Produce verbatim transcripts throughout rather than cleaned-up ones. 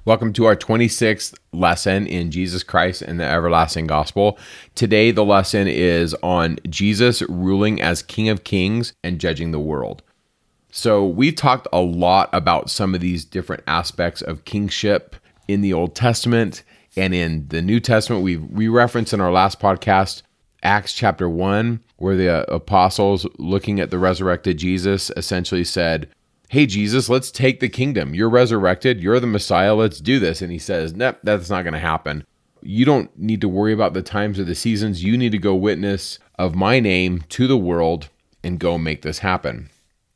Welcome to our twenty-sixth lesson in Jesus Christ and the Everlasting Gospel. Today, the lesson is on Jesus ruling as King of Kings and judging the world. So we've talked a lot about some of these different aspects of kingship in the Old Testament and in the New Testament. We we referenced in our last podcast Acts chapter one, where the apostles looking at the resurrected Jesus essentially said, "Hey, Jesus, let's take the kingdom. You're resurrected. You're the Messiah. Let's do this." And he says, "Nope, that's not going to happen. You don't need to worry about the times or the seasons. You need to go witness of my name to the world and go make this happen."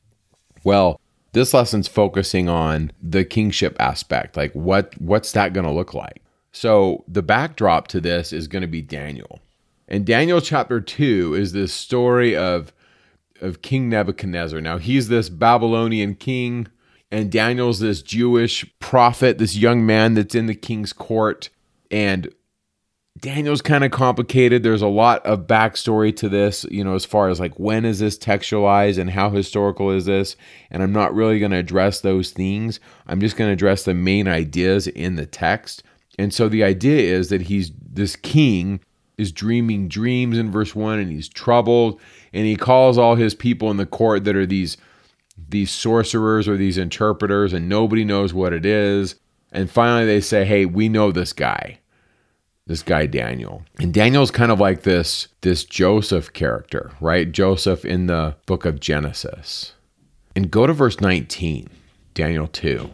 Well, this lesson's focusing on the kingship aspect. Like what, what's that going to look like? So the backdrop to this is going to be Daniel. And Daniel chapter two is this story of of King Nebuchadnezzar. Now, he's this Babylonian king, and Daniel's this Jewish prophet, this young man that's in the king's court. And Daniel's kind of complicated. There's a lot of backstory to this, you know, as far as like, when is this textualized and how historical is this? And I'm not really going to address those things. I'm just going to address the main ideas in the text. And so the idea is that he's this king is dreaming dreams in verse one, and he's troubled, and he calls all his people in the court that are these these sorcerers or these interpreters, and nobody knows what it is. And finally they say, "Hey, we know this guy, this guy Daniel." And Daniel's kind of like this, this Joseph character, right? Joseph in the book of Genesis. And go to verse nineteen, Daniel two.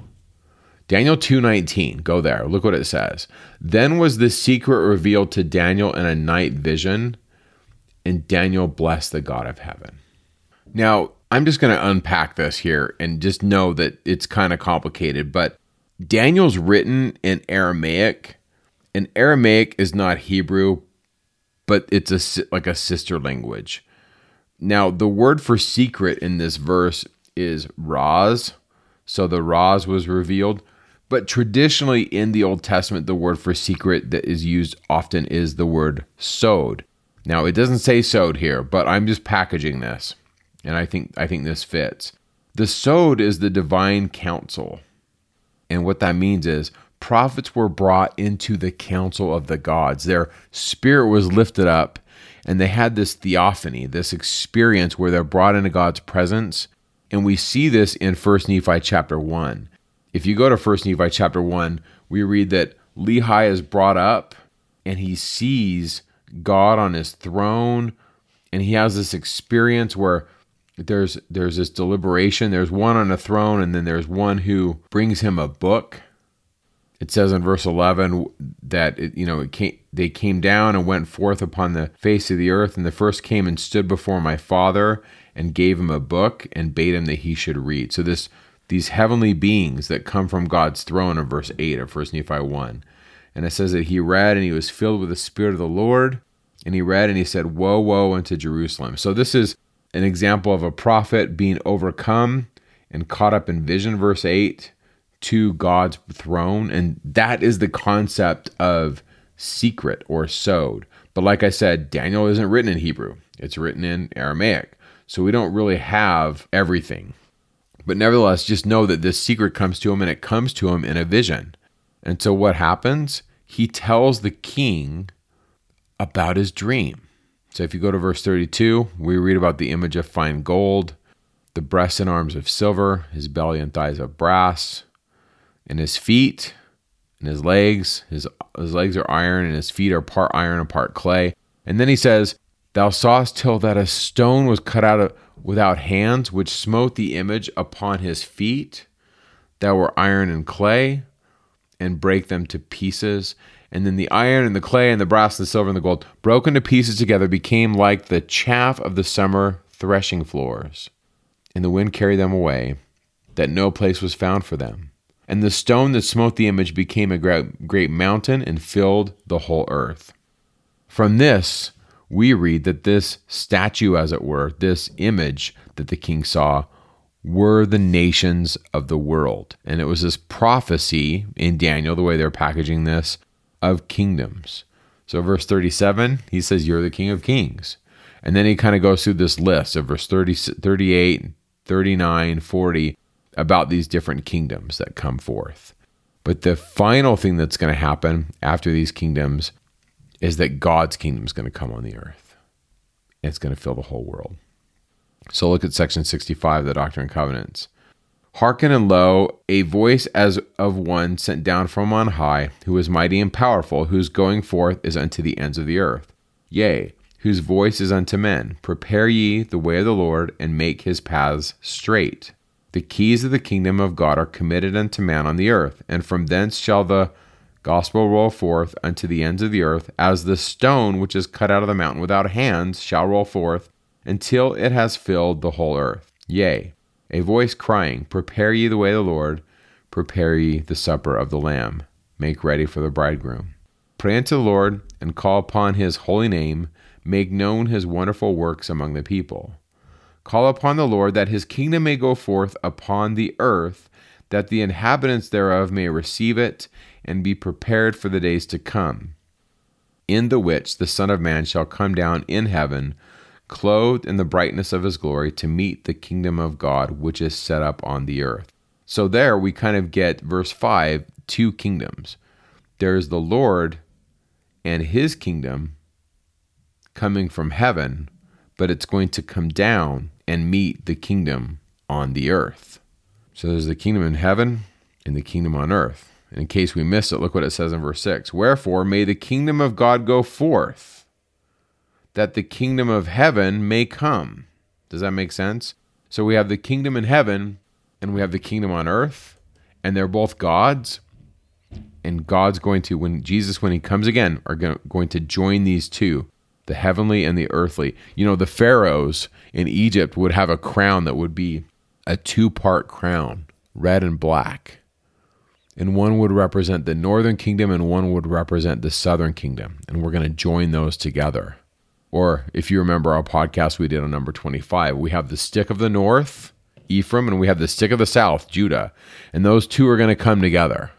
Daniel two nineteen, go there. Look what it says. "Then was the secret revealed to Daniel in a night vision, and Daniel blessed the God of heaven." Now, I'm just going to unpack this here and just know that it's kind of complicated, but Daniel's written in Aramaic, and Aramaic is not Hebrew, but it's a, like a sister language. Now, the word for secret in this verse is Raz, so the Raz was revealed. But traditionally in the Old Testament, the word for secret that is used often is the word sod. Now, it doesn't say sod here, but I'm just packaging this, and I think I think this fits. The sod is the divine counsel. And what that means is prophets were brought into the council of the gods. Their spirit was lifted up, and they had this theophany, this experience where they're brought into God's presence. And we see this in First Nephi chapter one. If you go to First Nephi chapter one, we read that Lehi is brought up and he sees God on his throne, and he has this experience where there's there's this deliberation. There's one on a throne, and then there's one who brings him a book. It says in verse eleven that it, you know it came, they came down and went forth upon the face of the earth, and the first came and stood before my father and gave him a book and bade him that he should read. So this these heavenly beings that come from God's throne in verse eight of First Nephi one. And it says that he read, and he was filled with the Spirit of the Lord, and he read, and he said, "Woe, woe unto Jerusalem." So this is an example of a prophet being overcome and caught up in vision, verse eight, to God's throne. And that is the concept of secret or sod. But like I said, Daniel isn't written in Hebrew. It's written in Aramaic. So we don't really have everything. But nevertheless, just know that this secret comes to him, and it comes to him in a vision. And so what happens? He tells the king about his dream. So if you go to verse thirty-two, we read about the image of fine gold, the breasts and arms of silver, his belly and thighs of brass, and his feet and his legs. His, his legs are iron, and his feet are part iron and part clay. And then he says, "Thou sawest till that a stone was cut out of without hands, which smote the image upon his feet, that were iron and clay, and brake them to pieces. And then the iron and the clay and the brass and the silver and the gold, broken to pieces together, became like the chaff of the summer threshing floors. And the wind carried them away, that no place was found for them. And the stone that smote the image became a great, great mountain and filled the whole earth." From this, we read that this statue, as it were, this image that the king saw, were the nations of the world. And it was this prophecy in Daniel, the way they're packaging this, of kingdoms. So verse thirty-seven, he says, "You're the King of Kings." And then he kind of goes through this list of verse thirty, thirty-eight, thirty-nine, forty, about these different kingdoms that come forth. But the final thing that's going to happen after these kingdoms is that God's kingdom is going to come on the earth. And it's going to fill the whole world. So look at section sixty-five of the Doctrine and Covenants. Hearken and lo, a voice as of one sent down from on high, who is mighty and powerful, whose going forth is unto the ends of the earth. Yea, whose voice is unto men. Prepare ye the way of the Lord, and make his paths straight. The keys of the kingdom of God are committed unto man on the earth, and from thence shall the gospel roll forth unto the ends of the earth, as the stone which is cut out of the mountain without hands shall roll forth, until it has filled the whole earth. Yea, a voice crying, Prepare ye the way of the Lord, prepare ye the supper of the Lamb, make ready for the bridegroom. Pray unto the Lord, and call upon his holy name, make known his wonderful works among the people. Call upon the Lord, that his kingdom may go forth upon the earth, that the inhabitants thereof may receive it, and be prepared for the days to come, in the which the Son of Man shall come down in heaven, clothed in the brightness of his glory, to meet the kingdom of God, which is set up on the earth. So there we kind of get, verse five, two kingdoms. There's the Lord and his kingdom coming from heaven, but it's going to come down and meet the kingdom on the earth. So there's the kingdom in heaven and the kingdom on earth. And in case we missed it, look what it says in verse six. Wherefore may the kingdom of God go forth, that the kingdom of heaven may come. Does that make sense? So we have the kingdom in heaven and we have the kingdom on earth, and they're both God's. And God's going to, when Jesus, when he comes again, are going to join these two, the heavenly and the earthly. You know, the pharaohs in Egypt would have a crown that would be a two-part crown, red and black. And one would represent the northern kingdom and one would represent the southern kingdom. And we're going to join those together. Or if you remember our podcast we did on number twenty-five, we have the stick of the north, Ephraim, and we have the stick of the south, Judah. And those two are going to come together.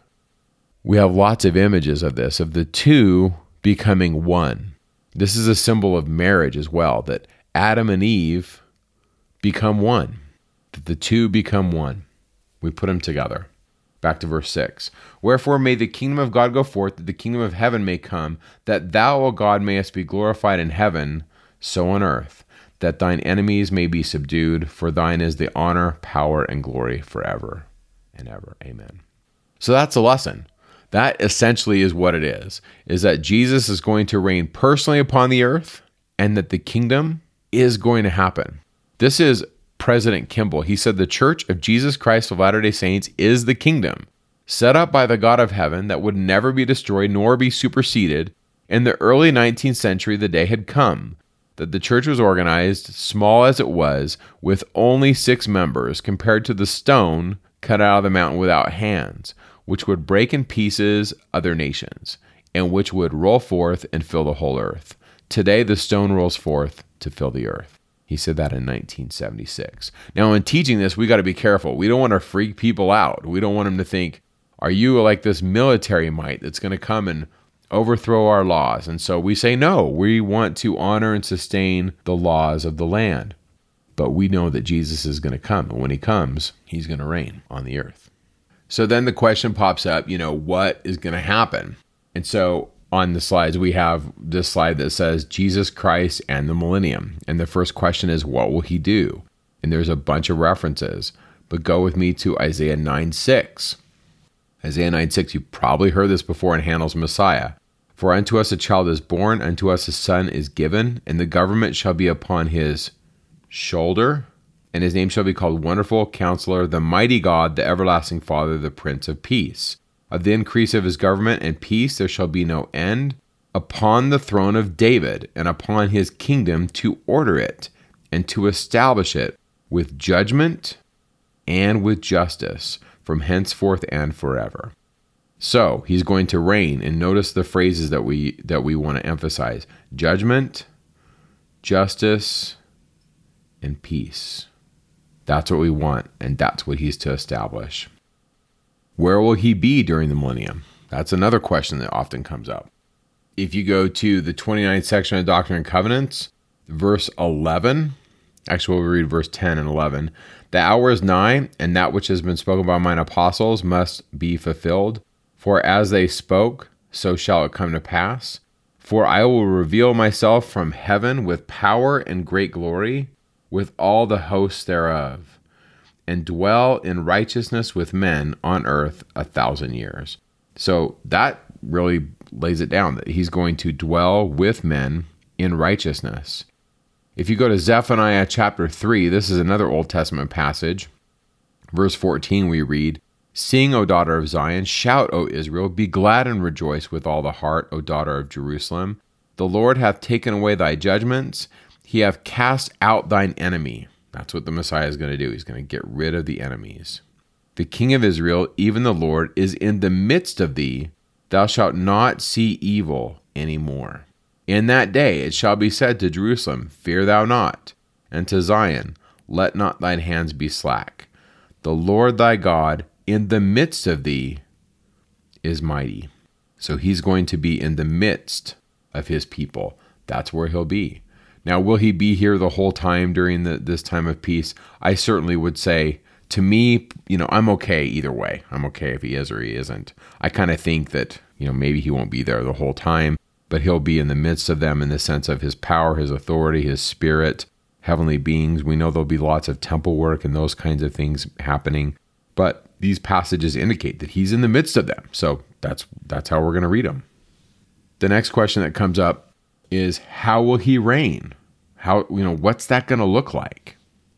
We have lots of images of this, of the two becoming one. This is a symbol of marriage as well, that Adam and Eve become one, that the two become one. We put them together. Back to verse six. Wherefore may the kingdom of God go forth, that the kingdom of heaven may come, that thou, O God, mayest be glorified in heaven, so on earth, that thine enemies may be subdued, for thine is the honor, power, and glory forever and ever. Amen. So that's a lesson. That essentially is what it is, is that Jesus is going to reign personally upon the earth, and that the kingdom is going to happen. This is President Kimball. He said the Church of Jesus Christ of Latter-day Saints is the kingdom set up by the God of heaven that would never be destroyed nor be superseded. In the early nineteenth century, the day had come that the church was organized, small as it was, with only six members compared to the stone cut out of the mountain without hands, which would break in pieces other nations, and which would roll forth and fill the whole earth. Today, the stone rolls forth to fill the earth. He said that in nineteen seventy-six. Now, in teaching this, we got to be careful. We don't want to freak people out. We don't want them to think, are you like this military might that's going to come and overthrow our laws? And so we say, no, we want to honor and sustain the laws of the land. But we know that Jesus is going to come. And when he comes, he's going to reign on the earth. So then the question pops up, you know, what is going to happen? And so on the slides, we have this slide that says Jesus Christ and the millennium. And the first question is, what will he do? And there's a bunch of references, but go with me to Isaiah nine six. Isaiah nine six, you probably heard this before in Handel's Messiah. For unto us a child is born, unto us a son is given, and the government shall be upon his shoulder, and his name shall be called Wonderful Counselor, the Mighty God, the Everlasting Father, the Prince of Peace. Of the increase of his government and peace there shall be no end, upon the throne of David, and upon his kingdom, to order it, and to establish it with judgment and with justice, from henceforth and forever. So he's going to reign, and notice the phrases that we that we want to emphasize: judgment, justice, and peace. That's what we want, and that's what he's to establish. Where will he be during the millennium? That's another question that often comes up. If you go to the twenty-ninth section of Doctrine and Covenants, verse eleven, actually we'll read verse ten and eleven. The hour is nigh, and that which has been spoken by mine apostles must be fulfilled. For as they spoke, so shall it come to pass. For I will reveal myself from heaven with power and great glory, with all the hosts thereof, and dwell in righteousness with men on earth a thousand years. So that really lays it down, that he's going to dwell with men in righteousness. If you go to Zephaniah chapter three, this is another Old Testament passage. Verse fourteen, we read, Sing, O daughter of Zion, shout, O Israel, be glad and rejoice with all the heart, O daughter of Jerusalem. The Lord hath taken away thy judgments, he hath cast out thine enemy. That's what the Messiah is going to do. He's going to get rid of the enemies. The King of Israel, even the Lord, is in the midst of thee. Thou shalt not see evil any more. In that day it shall be said to Jerusalem, Fear thou not, and to Zion, Let not thine hands be slack. The Lord thy God in the midst of thee is mighty. So he's going to be in the midst of his people. That's where he'll be. Now, will he be here the whole time during the, this time of peace? I certainly would say, to me, you know, I'm okay either way. I'm okay if he is or he isn't. I kind of think that, you know, maybe he won't be there the whole time, but he'll be in the midst of them in the sense of his power, his authority, his spirit, heavenly beings. We know there'll be lots of temple work and those kinds of things happening, but these passages indicate that he's in the midst of them. So that's that's how we're going to read them. The next question that comes up is, how will he reign? How, you know, what's that going to look like?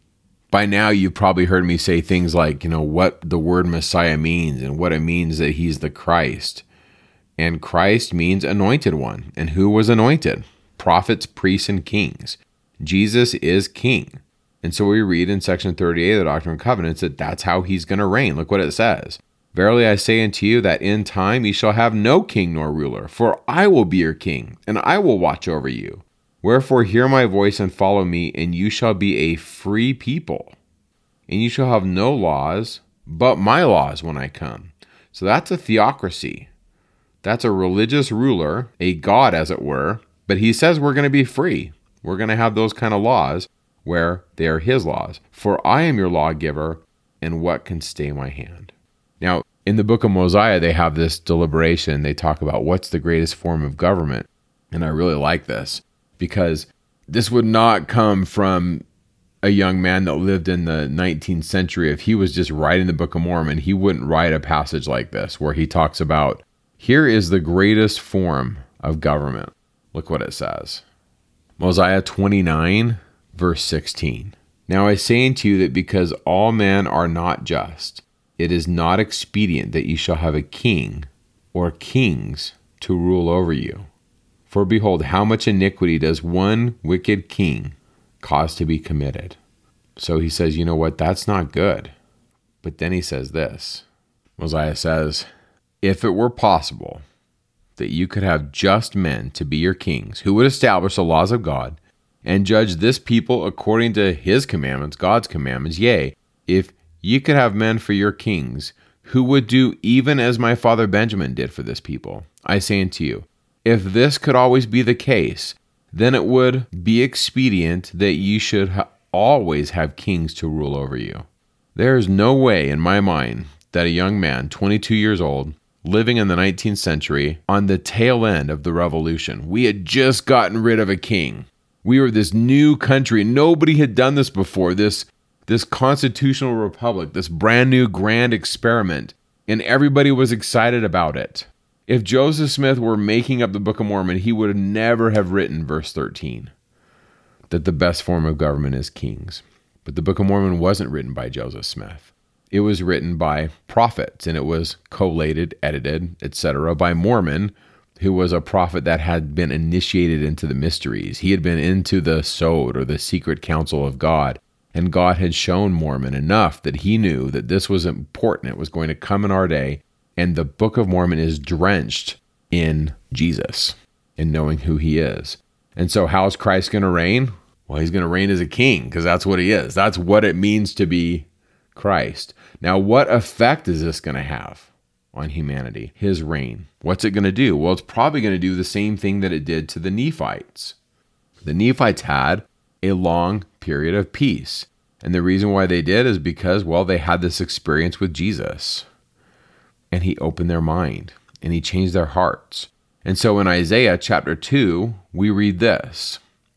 By now, you've probably heard me say things like, you know, what the word Messiah means and what it means that he's the Christ. And Christ means anointed one. And who was anointed? Prophets, priests, and kings. Jesus is king. And so we read in section thirty-eight of the Doctrine and Covenants that that's how he's going to reign. Look what it says. Verily I say unto you that in time ye shall have no king nor ruler, for I will be your king, and I will watch over you. Wherefore hear my voice and follow me, and you shall be a free people. And you shall have no laws, but my laws when I come. So that's a theocracy. That's a religious ruler, a god as it were, but he says we're going to be free. We're going to have those kind of laws where they are his laws. For I am your lawgiver, and what can stay my hand? Now, in the book of Mosiah, they have this deliberation. They talk about what's the greatest form of government. And I really like this because this would not come from a young man that lived in the nineteenth century. If he was just writing the Book of Mormon, he wouldn't write a passage like this where he talks about, here is the greatest form of government. Look what it says. Mosiah twenty-nine, verse sixteen. Now I say unto you that because all men are not just, it is not expedient that ye shall have a king or kings to rule over you. For behold, how much iniquity does one wicked king cause to be committed? So he says, you know what, that's not good. But then he says this. Mosiah says, if it were possible that you could have just men to be your kings, who would establish the laws of God and judge this people according to his commandments, God's commandments, yea, if ye could have men for your kings, who would do even as my father Benjamin did for this people. I say unto you, if this could always be the case, then it would be expedient that ye should ha- always have kings to rule over you. There is no way in my mind that a young man, twenty-two years old, living in the nineteenth century, on the tail end of the revolution, we had just gotten rid of a king. We were this new country. Nobody had done this before, this this constitutional republic, this brand new grand experiment, and everybody was excited about it. If Joseph Smith were making up the Book of Mormon, he would never have written verse thirteen, that the best form of government is kings. But the Book of Mormon wasn't written by Joseph Smith. It was written by prophets, and it was collated, edited, et cetera, by Mormon, who was a prophet that had been initiated into the mysteries. He had been into the Sod, or the secret counsel of God, and God had shown Mormon enough that he knew that this was important. It was going to come in our day, and the Book of Mormon is drenched in Jesus, in knowing who he is. And so how is Christ going to reign? Well, he's going to reign as a king, because that's what he is. That's what it means to be Christ. Now, what effect is this going to have on humanity, his reign? What's it going to do? Well, it's probably going to do the same thing that it did to the Nephites. The Nephites had a long period of peace. And the reason why they did is because, well, they had this experience with Jesus. and he opened their mind, and he changed their hearts. And so in Isaiah chapter two, we read this.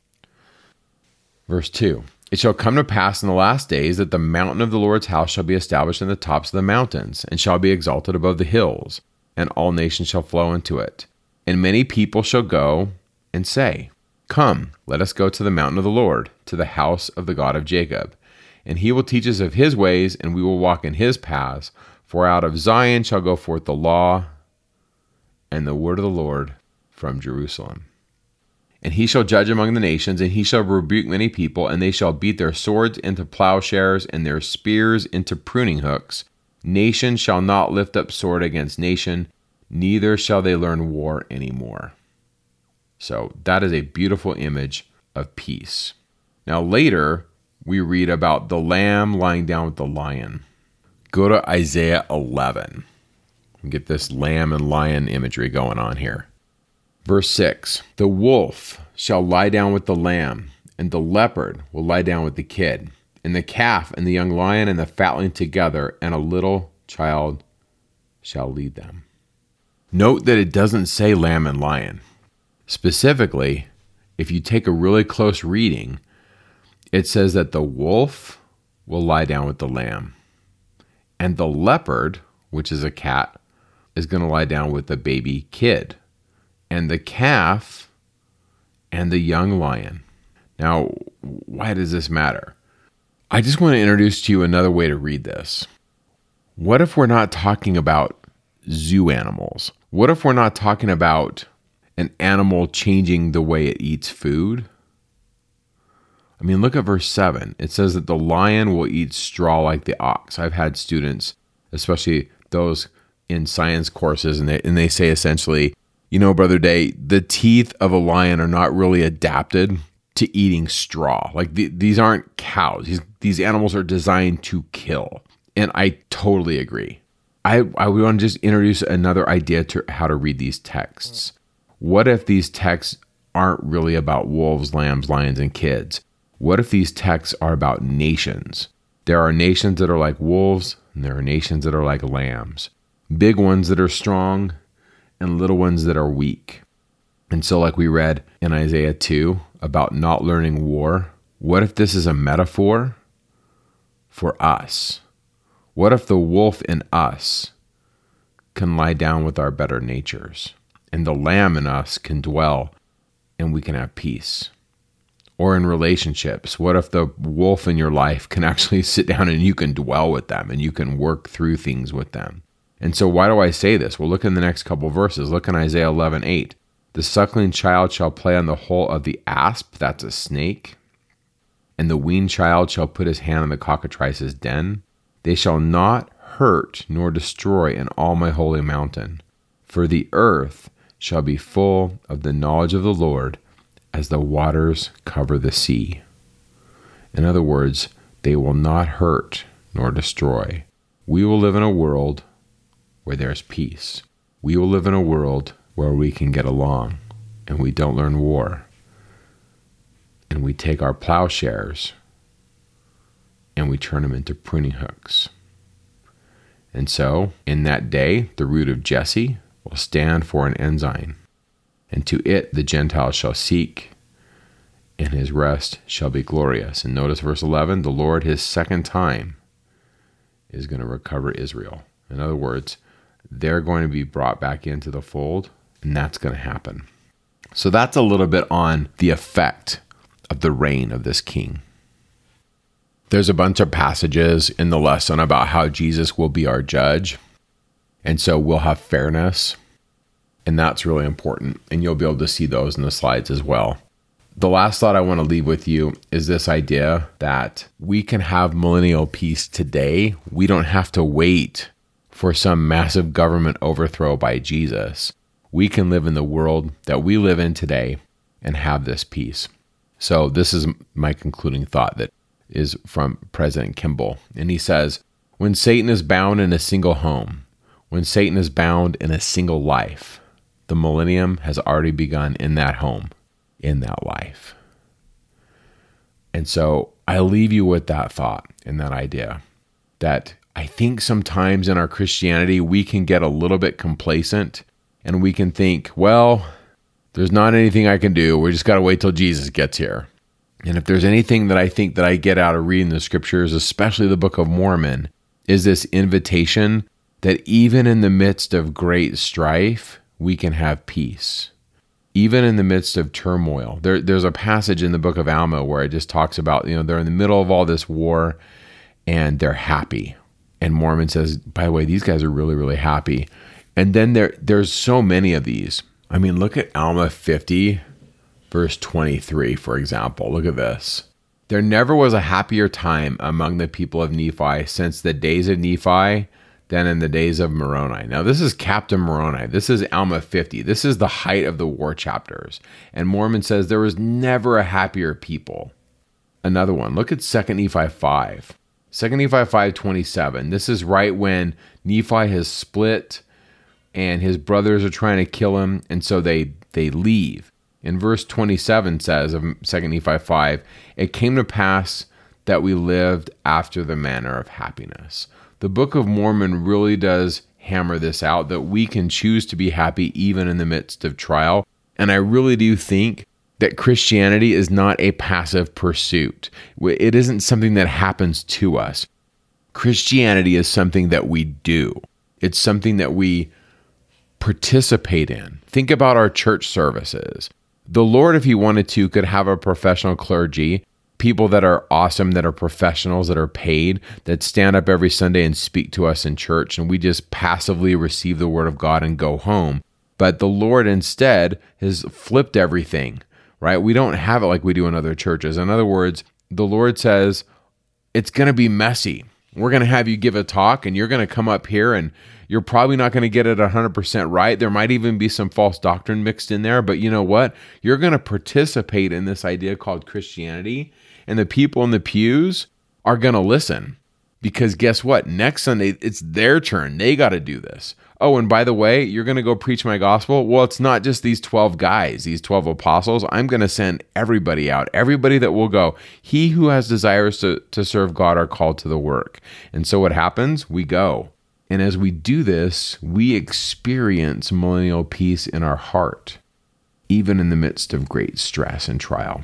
Verse two, it shall come to pass in the last days that the mountain of the Lord's house shall be established in the tops of the mountains, and shall be exalted above the hills, and all nations shall flow into it. And many people shall go and say, Come, let us go to the mountain of the Lord, to the house of the God of Jacob. And he will teach us of his ways, and we will walk in his paths. For out of Zion shall go forth the law and the word of the Lord from Jerusalem. And he shall judge among the nations, and he shall rebuke many people, and they shall beat their swords into plowshares, and their spears into pruning hooks. Nation shall not lift up sword against nation, neither shall they learn war anymore. So that is a beautiful image of peace. Now later, we read about the lamb lying down with the lion. Go to Isaiah eleven. Get this lamb and lion imagery going on here. Verse six, the wolf shall lie down with the lamb, and the leopard will lie down with the kid, and the calf and the young lion and the fatling together, and a little child shall lead them. Note that it doesn't say lamb and lion. Specifically, if you take a really close reading, it says that the wolf will lie down with the lamb, and the leopard, which is a cat, is going to lie down with the baby kid, and the calf and the young lion. Now, why does this matter? I just want to introduce to you another way to read this. What if we're not talking about zoo animals? What if we're not talking about an animal changing the way it eats food? I mean, look at verse seven. It says that the lion will eat straw like the ox. I've had students, especially those in science courses, and they, and they say essentially, you know, Brother Day, the teeth of a lion are not really adapted to eating straw. Like the, these aren't cows. These, these animals are designed to kill. And I totally agree. I, I want to just introduce another idea to how to read these texts. What if these texts aren't really about wolves, lambs, lions, and kids? What if these texts are about nations? There are nations that are like wolves, and there are nations that are like lambs. Big ones that are strong, and little ones that are weak. And so like we read in Isaiah two about not learning war, what if this is a metaphor for us? What if the wolf in us can lie down with our better natures, and the lamb in us can dwell and we can have peace? Or in relationships, what if the wolf in your life can actually sit down and you can dwell with them and you can work through things with them? And so why do I say this? Well, look in the next couple verses. Look in Isaiah eleven eight. The suckling child shall play on the hole of the asp, that's a snake, and the weaned child shall put his hand on the cockatrice's den. They shall not hurt nor destroy in all my holy mountain, for the earth shall be full of the knowledge of the Lord as the waters cover the sea. In other words, they will not hurt nor destroy. We will live in a world where there's peace. We will live in a world where we can get along and we don't learn war. And we take our plowshares and we turn them into pruning hooks. And so, in that day, the root of Jesse will stand for an ensign, and to it the Gentiles shall seek, and his rest shall be glorious. And notice verse eleven, the Lord his second time is going to recover Israel. In other words, they're going to be brought back into the fold, and that's going to happen. So that's a little bit on the effect of the reign of this king. There's a bunch of passages in the lesson about how Jesus will be our judge, and so we'll have fairness, and that's really important, and you'll be able to see those in the slides as well. The last thought I want to leave with you is this idea that we can have millennial peace today. We don't have to wait for some massive government overthrow by Jesus. We can live in the world that we live in today and have this peace. So this is my concluding thought that is from President Kimball. And he says, when Satan is bound in a single home, when Satan is bound in a single life, the millennium has already begun in that home, in that life. And so I leave you with that thought and that idea that I think sometimes in our Christianity, we can get a little bit complacent and we can think, well, there's not anything I can do. We just got to wait till Jesus gets here. And if there's anything that I think that I get out of reading the scriptures, especially the Book of Mormon, is this invitation that even in the midst of great strife, we can have peace. Even in the midst of turmoil. There, there's a passage in the book of Alma where it just talks about, you know, they're in the middle of all this war and they're happy. And Mormon says, by the way, these guys are really, really happy. And then there, there's so many of these. I mean, look at Alma fifty, verse twenty-three, for example. Look at this. There never was a happier time among the people of Nephi since the days of Nephi than in the days of Moroni. Now, this is Captain Moroni. This is Alma fifty. This is the height of the war chapters. And Mormon says there was never a happier people. Another one, look at Second Nephi five. Second Nephi five twenty-seven. This is right when Nephi has split and his brothers are trying to kill him, and so they, they leave. In verse twenty-seven says of Second Nephi five, it came to pass that we lived after the manner of happiness. The Book of Mormon really does hammer this out, that we can choose to be happy even in the midst of trial. And I really do think that Christianity is not a passive pursuit. It isn't something that happens to us. Christianity is something that we do. It's something that we participate in. Think about our church services. The Lord, if he wanted to, could have a professional clergy, people that are awesome, that are professionals, that are paid, that stand up every Sunday and speak to us in church, and we just passively receive the word of God and go home. But the Lord instead has flipped everything, right? We don't have it like we do in other churches. In other words, the Lord says, it's going to be messy. We're going to have you give a talk, and you're going to come up here, and you're probably not going to get it one hundred percent right. There might even be some false doctrine mixed in there, but you know what? You're going to participate in this idea called Christianity, and the people in the pews are going to listen. Because guess what? Next Sunday, it's their turn. They got to do this. Oh, and by the way, you're going to go preach my gospel? Well, it's not just these twelve guys, these twelve apostles. I'm going to send everybody out, everybody that will go. He who has desires to, to serve God are called to the work. And so what happens? We go. And as we do this, we experience millennial peace in our heart, even in the midst of great stress and trial.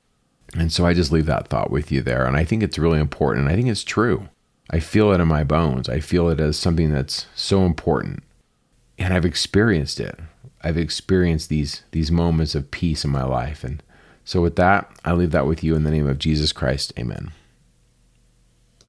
And so I just leave that thought with you there. And I think it's really important. I think it's true. I feel it in my bones. I feel it as something that's so important. And I've experienced it. I've experienced these, these moments of peace in my life. And so with that, I leave that with you in the name of Jesus Christ. Amen.